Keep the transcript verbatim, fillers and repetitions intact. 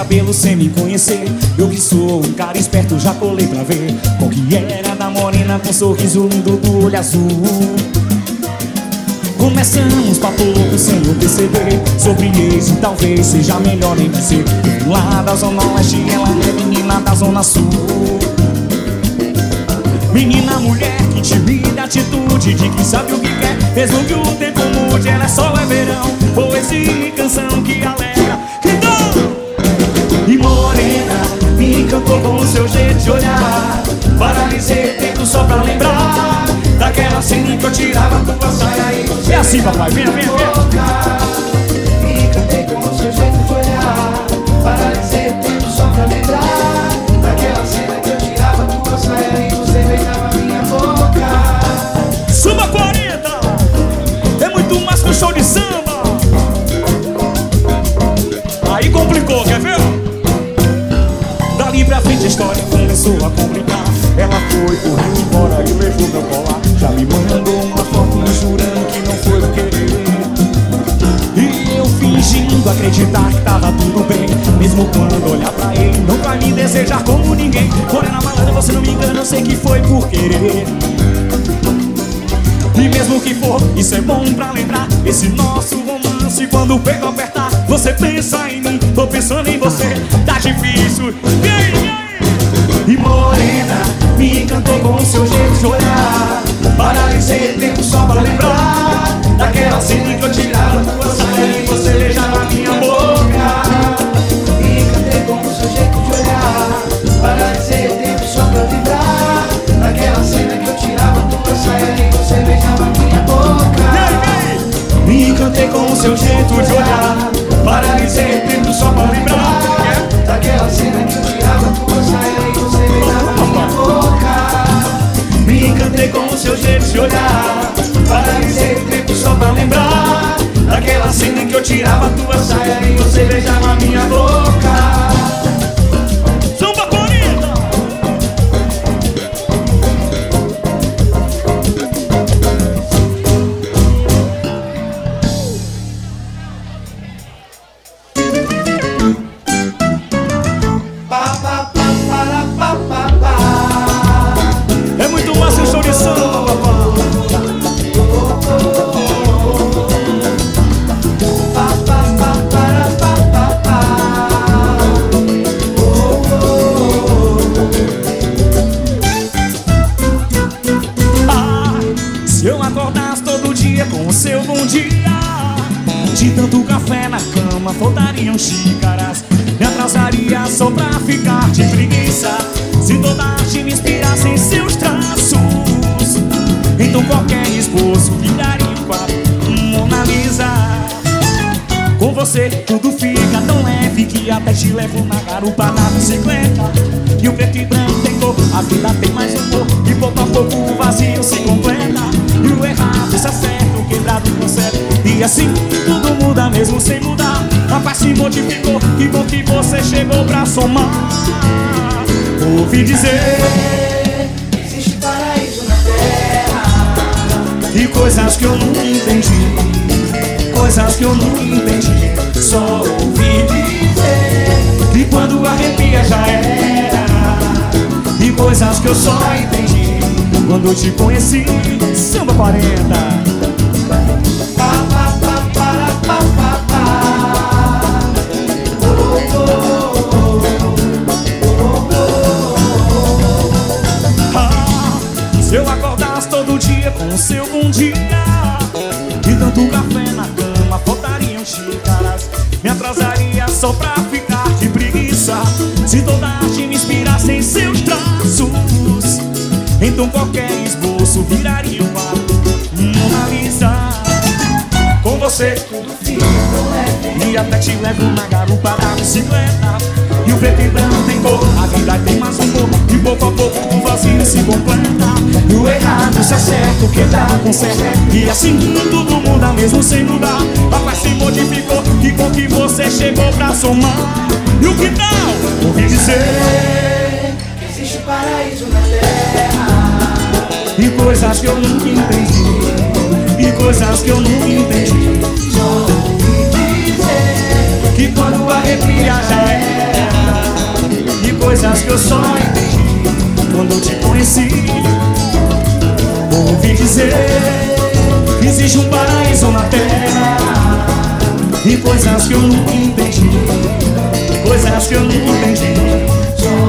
cabelo sem me conhecer. Eu que sou um cara esperto, já colei pra ver qual que era da morena com sorriso lindo do olho azul. Começamos papo louco sem eu perceber. Sobre ex e talvez seja melhor nem dizer. Eu lá da zona oeste, ela é menina da zona sul. Menina, mulher, que timida atitude de quem sabe o que quer. Mesmo que o tempo mude, ela é sol, é verão. Poesia e canção que alegra. Então, e morena, me encantou com o seu jeito de olhar. Paralisei tempo só pra lembrar daquela cena que eu tirava tua saia e você. É assim, papai, vem, vem, vem. Me encantei com o seu jeito de olhar. Paralisei tempo só pra lembrar daquela cena que eu tirava tua saia e você beijava minha boca. Suba quarenta! É muito mais que um show de samba. Aí complicou, quer ver? Dali pra frente a história começou a complicar. Ela foi, correu embora e levou meu colar. Já me mandou uma foto jurando que não foi o querer. E eu fingindo acreditar que tava tudo bem. Mesmo quando olhar pra ele, não vai me desejar como ninguém. Morena malandra, você não me engana, eu sei que foi por querer. E mesmo que for, isso é bom pra lembrar esse nosso romance. Quando o peito apertar, você pensa em mim, tô pensando em você. Tá difícil, e aí, e aí? E morena, me encantou com o seu jeito de olhar. Paralisei tempo só pra lembrar daquela cena que eu tirava tua saia e você beijava minha boca. Me encantei com o seu jeito de olhar. Paralisei tempo só pra lembrar daquela cena que eu tirava tua saia e você beijava minha boca. Me encantei com o seu jeito de olhar. Paralisei tempo só pra lembrar daquela cena que eu tirava tua saia e você beijava minha boca. Me encantei com o seu jeito de olhar. Paralisei o tempo só pra lembrar daquela cena que eu tirava tua saia e você beijava minha boca. Samba corrida! É muito massa o show de samba, papai. Com o seu bom dia, de tanto café na cama faltariam xícaras. Me atrasaria só pra ficar de preguiça. Se toda arte me inspirasse em seus traços, então qualquer esboço viraria um quadro, Mona Lisa. Com você tudo fica tão leve que até te levo na garupa da bicicleta. E o preto e branco tem cor, a vida tem mais um cor. E pouco a pouco o vazio se completa. E o errado se acerta, o quebrado conserta. E assim tudo muda mesmo sem mudar. A paz se modificou, que bom que você chegou pra somar. Ouvi dizer que existe paraíso na terra. E coisas que eu nunca entendi, coisas que eu nunca entendi. Só ouvi dizer que quando arrepia já era. E coisas que eu só entendi quando eu te conheci. Samba quarenta. Se eu acordasse todo dia com o seu bom dia, e tanto café na cama faltariam xícaras. Me atrasaria só pra ficar de preguiça. Se toda arte me inspirasse em seus traços, então qualquer esboço viraria um quadro, Mona Lisa. Com você tudo fica tão leve, e até te levo na garupa da bicicleta. E o preto e branco tem cor, a vida tem mais um pouco. E pouco a pouco o vazio se completa. E o errado se acerta, o quebrado conserta. E assim tudo muda mesmo sem mudar. A paz se modificou, que bom que você chegou pra somar. E o que tal? Ouvi dizer que existe paraíso na terra. E coisas que eu nunca entendi, e coisas que eu nunca entendi. Só ouvi dizer que quando arrepia já era. E coisas que eu só entendi quando eu te conheci. Ouvi dizer que existe um paraíso na terra. E coisas que eu nunca entendi, coisas que eu nunca entendi.